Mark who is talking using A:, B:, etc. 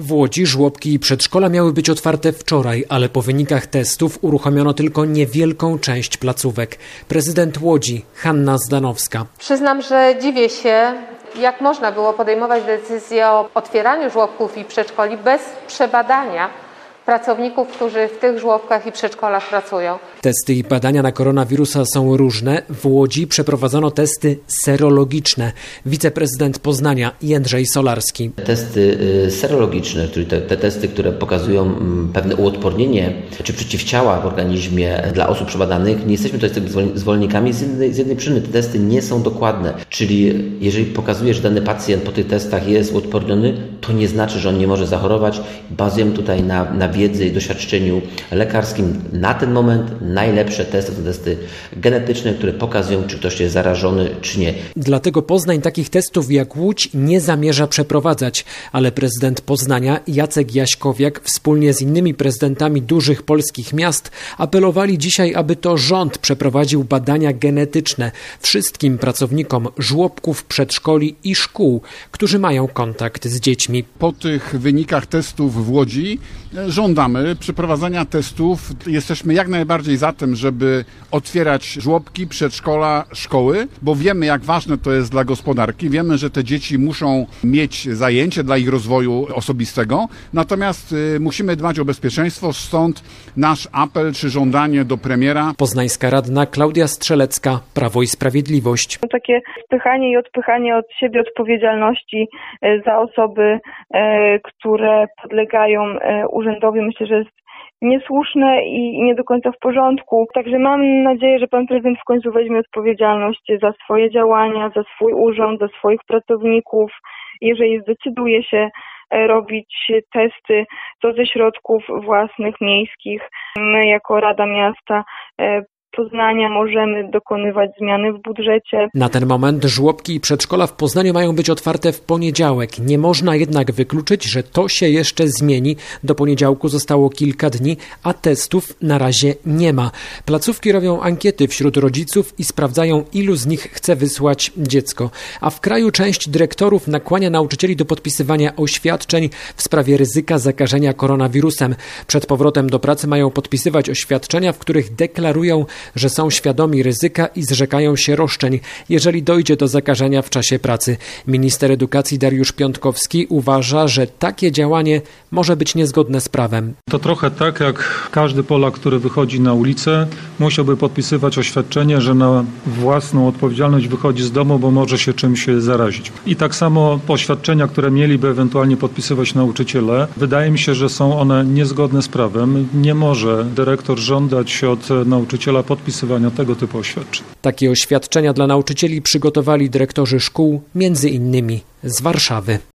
A: W Łodzi żłobki i przedszkola miały być otwarte wczoraj, ale po wynikach testów uruchomiono tylko niewielką część placówek. Prezydent Łodzi, Hanna Zdanowska.
B: Przyznam, że dziwię się, jak można było podejmować decyzję o otwieraniu żłobków i przedszkoli bez przebadania pracowników, którzy w tych żłobkach i przedszkolach pracują.
A: Testy i badania na koronawirusa są różne. W Łodzi przeprowadzono testy serologiczne. Wiceprezydent Poznania Jędrzej Solarski.
C: Testy serologiczne, czyli te testy, które pokazują pewne uodpornienie czy przeciwciała w organizmie dla osób przebadanych, nie jesteśmy tutaj zwolennikami z jednej przyczyny. Te testy nie są dokładne, czyli jeżeli pokazuje, że dany pacjent po tych testach jest uodporniony, to nie znaczy, że on nie może zachorować. Bazujemy tutaj na wiedzy i doświadczeniu lekarskim. Na ten moment najlepsze testy to testy genetyczne, które pokazują, czy ktoś jest zarażony, czy nie.
A: Dlatego Poznań takich testów jak Łódź nie zamierza przeprowadzać, ale prezydent Poznania Jacek Jaśkowiak wspólnie z innymi prezydentami dużych polskich miast apelowali dzisiaj, aby to rząd przeprowadził badania genetyczne wszystkim pracownikom żłobków, przedszkoli i szkół, którzy mają kontakt z dziećmi.
D: Po tych wynikach testów w Łodzi żądamy przeprowadzenia testów. Jesteśmy jak najbardziej za tym, żeby otwierać żłobki, przedszkola, szkoły, bo wiemy, jak ważne to jest dla gospodarki. Wiemy, że te dzieci muszą mieć zajęcie dla ich rozwoju osobistego. Natomiast musimy dbać o bezpieczeństwo, stąd nasz apel czy żądanie do premiera.
A: Poznańska radna Klaudia Strzelecka, Prawo i Sprawiedliwość.
E: Takie spychanie i odpychanie od siebie odpowiedzialności za osoby, które podlegają urzędowi, myślę, że jest niesłuszne i nie do końca w porządku. Także mam nadzieję, że pan prezydent w końcu weźmie odpowiedzialność za swoje działania, za swój urząd, za swoich pracowników. Jeżeli zdecyduje się robić testy, to ze środków własnych, miejskich. My jako Rada Miasta Poznania możemy dokonywać zmiany w budżecie.
A: Na ten moment żłobki i przedszkola w Poznaniu mają być otwarte w poniedziałek. Nie można jednak wykluczyć, że to się jeszcze zmieni. Do poniedziałku zostało kilka dni, a testów na razie nie ma. Placówki robią ankiety wśród rodziców i sprawdzają, ilu z nich chce wysłać dziecko. A w kraju część dyrektorów nakłania nauczycieli do podpisywania oświadczeń w sprawie ryzyka zakażenia koronawirusem. Przed powrotem do pracy mają podpisywać oświadczenia, w których deklarują, że są świadomi ryzyka i zrzekają się roszczeń, jeżeli dojdzie do zakażenia w czasie pracy. Minister edukacji Dariusz Piontkowski uważa, że takie działanie może być niezgodne z prawem.
F: To trochę tak, jak każdy Polak, który wychodzi na ulicę, musiałby podpisywać oświadczenie, że na własną odpowiedzialność wychodzi z domu, bo może się czymś zarazić. I tak samo oświadczenia, które mieliby ewentualnie podpisywać nauczyciele, wydaje mi się, że są one niezgodne z prawem. Nie może dyrektor żądać od nauczyciela podpisywania tego typu oświadczeń.
A: Takie oświadczenia dla nauczycieli przygotowali dyrektorzy szkół, między innymi z Warszawy.